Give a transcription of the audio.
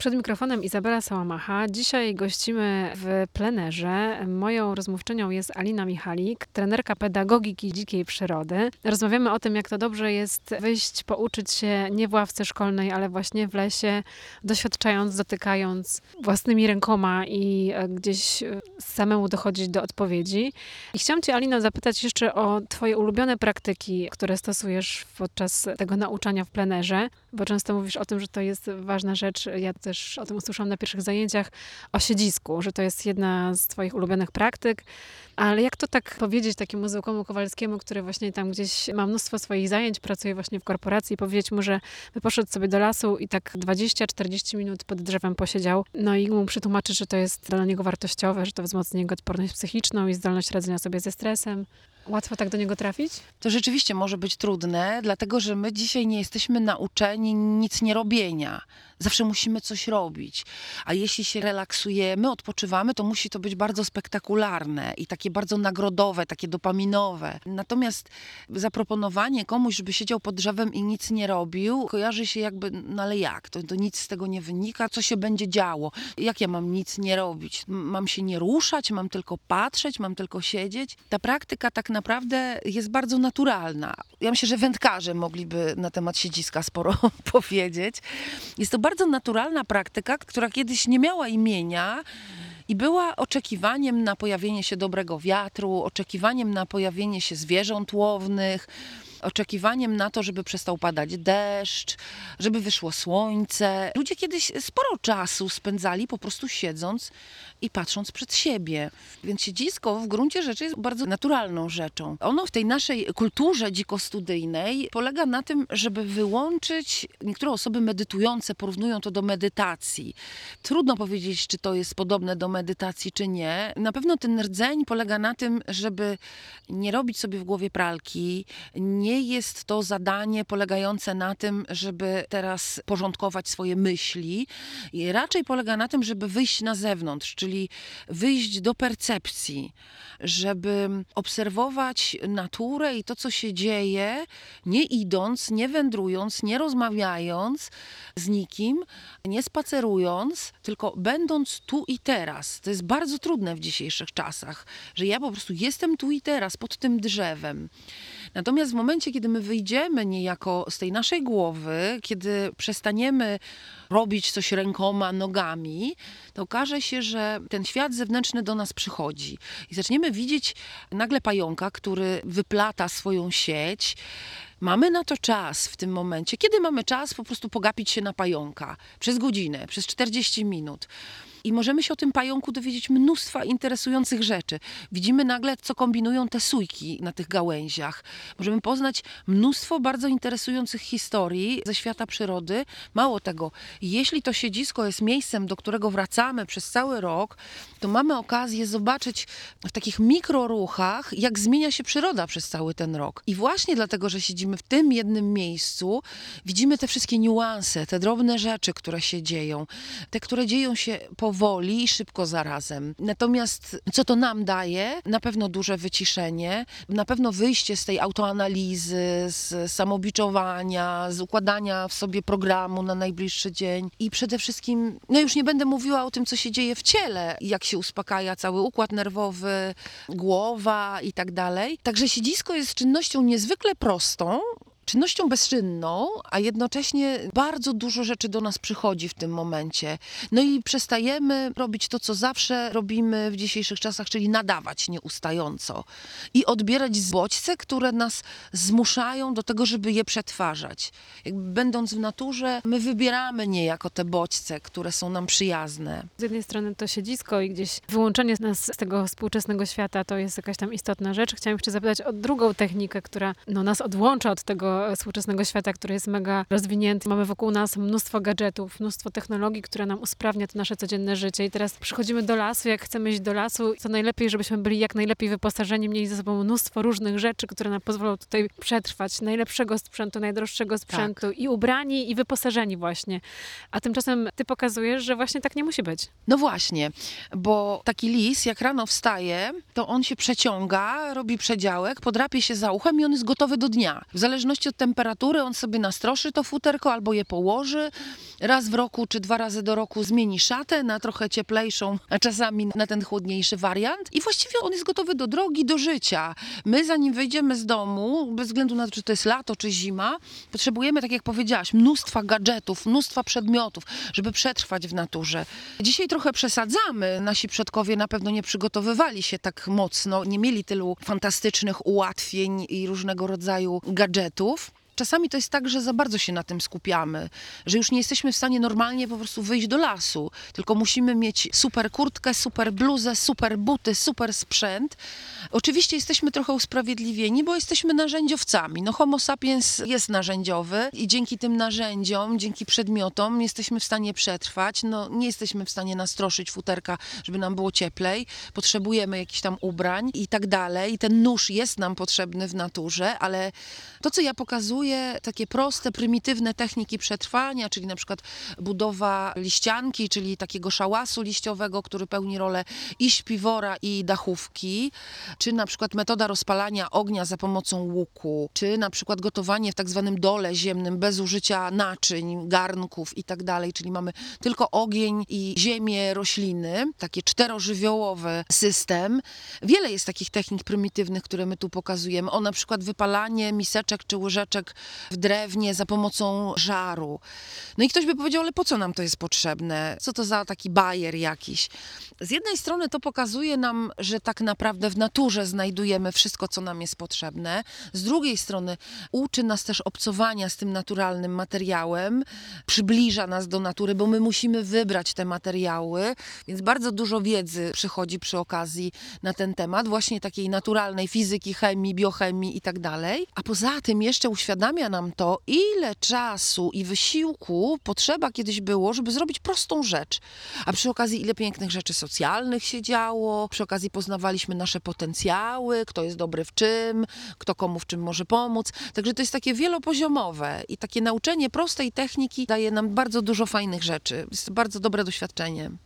Przed mikrofonem Izabela Sałamacha. Dzisiaj gościmy w plenerze. Moją rozmówczynią jest Alina Michalik, trenerka pedagogiki dzikiej przyrody. Rozmawiamy o tym, jak to dobrze jest wyjść, pouczyć się nie w ławce szkolnej, ale właśnie w lesie, doświadczając, dotykając własnymi rękoma i gdzieś samemu dochodzić do odpowiedzi. I chciałam cię, Alina, zapytać jeszcze o twoje ulubione praktyki, które stosujesz podczas tego nauczania w plenerze, bo często mówisz o tym, że to jest ważna rzecz. Ja też o tym usłyszałam na pierwszych zajęciach o siedzisku, że to jest jedna z twoich ulubionych praktyk. Ale jak to tak powiedzieć takiemu Zełkomu Kowalskiemu, który właśnie tam gdzieś ma mnóstwo swoich zajęć, pracuje właśnie w korporacji, powiedzieć mu, że by poszedł sobie do lasu i tak 20-40 minut pod drzewem posiedział, no i mu przetłumaczyć, że to jest dla niego wartościowe, że to wzmocni jego odporność psychiczną i zdolność radzenia sobie ze stresem. Łatwo tak do niego trafić? To rzeczywiście może być trudne, dlatego że my dzisiaj nie jesteśmy nauczeni nic nie robienia. Zawsze musimy coś robić. A jeśli się relaksujemy, odpoczywamy, to musi to być bardzo spektakularne i takie bardzo nagrodowe, takie dopaminowe. Natomiast zaproponowanie komuś, żeby siedział pod drzewem i nic nie robił, kojarzy się jakby, no ale jak? To nic z tego nie wynika. Co się będzie działo? Jak ja mam nic nie robić? Mam się nie ruszać? Mam tylko patrzeć? Mam tylko siedzieć? Ta praktyka tak naprawdę jest bardzo naturalna. Ja myślę, że wędkarze mogliby na temat siedziska sporo powiedzieć. Jest to bardzo naturalna praktyka, która kiedyś nie miała imienia i była oczekiwaniem na pojawienie się dobrego wiatru, oczekiwaniem na pojawienie się zwierząt łownych, oczekiwaniem na to, żeby przestał padać deszcz, żeby wyszło słońce. Ludzie kiedyś sporo czasu spędzali po prostu siedząc i patrząc przed siebie. Więc siedzisko w gruncie rzeczy jest bardzo naturalną rzeczą. Ono w tej naszej kulturze dzikostudyjnej polega na tym, żeby wyłączyć, niektóre osoby medytujące porównują to do medytacji. Trudno powiedzieć, czy to jest podobne do medytacji, czy nie. Na pewno ten rdzeń polega na tym, żeby nie robić sobie w głowie pralki. Nie jest to zadanie polegające na tym, żeby teraz porządkować swoje myśli. I raczej polega na tym, żeby wyjść na zewnątrz, czyli wyjść do percepcji, żeby obserwować naturę i to, co się dzieje, nie idąc, nie wędrując, nie rozmawiając z nikim, nie spacerując, tylko będąc tu i teraz. To jest bardzo trudne w dzisiejszych czasach, że ja po prostu jestem tu i teraz, pod tym drzewem. Natomiast w momencie, kiedy my wyjdziemy niejako z tej naszej głowy, kiedy przestaniemy robić coś rękoma, nogami, to okaże się, że ten świat zewnętrzny do nas przychodzi. I zaczniemy widzieć nagle pająka, który wyplata swoją sieć. Mamy na to czas w tym momencie. Kiedy mamy czas po prostu pogapić się na pająka? Przez godzinę, przez 40 minut. I możemy się o tym pająku dowiedzieć mnóstwa interesujących rzeczy. Widzimy nagle, co kombinują te sójki na tych gałęziach. Możemy poznać mnóstwo bardzo interesujących historii ze świata przyrody. Mało tego, jeśli to siedzisko jest miejscem, do którego wracamy przez cały rok, to mamy okazję zobaczyć w takich mikroruchach, jak zmienia się przyroda przez cały ten rok. I właśnie dlatego, że siedzimy w tym jednym miejscu, widzimy te wszystkie niuanse, te drobne rzeczy, które się dzieją, te, które dzieją się powoli i szybko zarazem. Natomiast co to nam daje? Na pewno duże wyciszenie, na pewno wyjście z tej autoanalizy, z samobiczowania, z układania w sobie programu na najbliższy dzień i przede wszystkim, no już nie będę mówiła o tym, co się dzieje w ciele, jak się uspokaja cały układ nerwowy, głowa i tak dalej. Także siedzisko jest czynnością niezwykle prostą, czynnością bezczynną, a jednocześnie bardzo dużo rzeczy do nas przychodzi w tym momencie. No i przestajemy robić to, co zawsze robimy w dzisiejszych czasach, czyli nadawać nieustająco i odbierać bodźce, które nas zmuszają do tego, żeby je przetwarzać. Jakby będąc w naturze, my wybieramy niejako te bodźce, które są nam przyjazne. Z jednej strony to siedzisko i gdzieś wyłączenie nas z tego współczesnego świata to jest jakaś tam istotna rzecz. Chciałam jeszcze zapytać o drugą technikę, która nas odłącza od tego współczesnego świata, który jest mega rozwinięty. Mamy wokół nas mnóstwo gadżetów, mnóstwo technologii, która nam usprawnia to nasze codzienne życie. I teraz przychodzimy do lasu, jak chcemy iść do lasu, to najlepiej, żebyśmy byli jak najlepiej wyposażeni, mieli ze sobą mnóstwo różnych rzeczy, które nam pozwolą tutaj przetrwać. Najlepszego sprzętu, najdroższego sprzętu i ubrani, i wyposażeni właśnie. A tymczasem ty pokazujesz, że właśnie tak nie musi być. No właśnie, bo taki lis, jak rano wstaje, to on się przeciąga, robi przedziałek, podrapie się za uchem i on jest gotowy do dnia. W zależności zależności od temperatury on sobie nastroszy to futerko albo je położy. Raz w roku czy 2 razy do roku zmieni szatę na trochę cieplejszą, a czasami na ten chłodniejszy wariant. I właściwie on jest gotowy do drogi, do życia. My zanim wyjdziemy z domu, bez względu na to, czy to jest lato, czy zima, potrzebujemy, tak jak powiedziałaś, mnóstwa gadżetów, mnóstwa przedmiotów, żeby przetrwać w naturze. Dzisiaj trochę przesadzamy. Nasi przodkowie na pewno nie przygotowywali się tak mocno, nie mieli tylu fantastycznych ułatwień i różnego rodzaju gadżetów. Czasami to jest tak, że za bardzo się na tym skupiamy, że już nie jesteśmy w stanie normalnie po prostu wyjść do lasu, tylko musimy mieć super kurtkę, super bluzę, super buty, super sprzęt. Oczywiście jesteśmy trochę usprawiedliwieni, bo jesteśmy narzędziowcami. No homo sapiens jest narzędziowy i dzięki tym narzędziom, dzięki przedmiotom jesteśmy w stanie przetrwać. No nie jesteśmy w stanie nastroszyć futerka, żeby nam było cieplej. Potrzebujemy jakichś tam ubrań i tak dalej. Ten nóż jest nam potrzebny w naturze, ale to, co ja pokazuję, takie proste, prymitywne techniki przetrwania, czyli na przykład budowa liścianki, czyli takiego szałasu liściowego, który pełni rolę i śpiwora, i dachówki, czy na przykład metoda rozpalania ognia za pomocą łuku, czy na przykład gotowanie w tak zwanym dole ziemnym bez użycia naczyń, garnków i tak dalej, czyli mamy tylko ogień i ziemię, rośliny, takie 4-żywiołowy system. Wiele jest takich technik prymitywnych, które my tu pokazujemy. O, na przykład wypalanie miseczek czy łyżeczek w drewnie za pomocą żaru. No i ktoś by powiedział, ale po co nam to jest potrzebne? Co to za taki bajer jakiś? Z jednej strony to pokazuje nam, że tak naprawdę w naturze znajdujemy wszystko, co nam jest potrzebne. Z drugiej strony uczy nas też obcowania z tym naturalnym materiałem, przybliża nas do natury, bo my musimy wybrać te materiały, więc bardzo dużo wiedzy przychodzi przy okazji na ten temat, właśnie takiej naturalnej fizyki, chemii, biochemii i tak dalej. A poza tym jeszcze uświadamia nam to, ile czasu i wysiłku potrzeba kiedyś było, żeby zrobić prostą rzecz. A przy okazji ile pięknych rzeczy socjalnych się działo, przy okazji poznawaliśmy nasze potencjały, kto jest dobry w czym, kto komu w czym może pomóc. Także to jest takie wielopoziomowe i takie nauczenie prostej techniki daje nam bardzo dużo fajnych rzeczy. Jest to bardzo dobre doświadczenie.